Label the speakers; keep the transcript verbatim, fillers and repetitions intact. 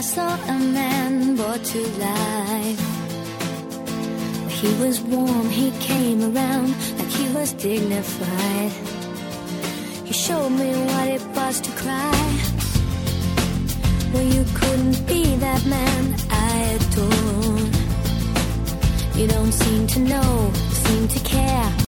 Speaker 1: saw a man brought to life. He was warm, he came around like he was dignified. He showed me what it was to cry. Well, you couldn't be that man I adored. You don't seem to know, seem to care.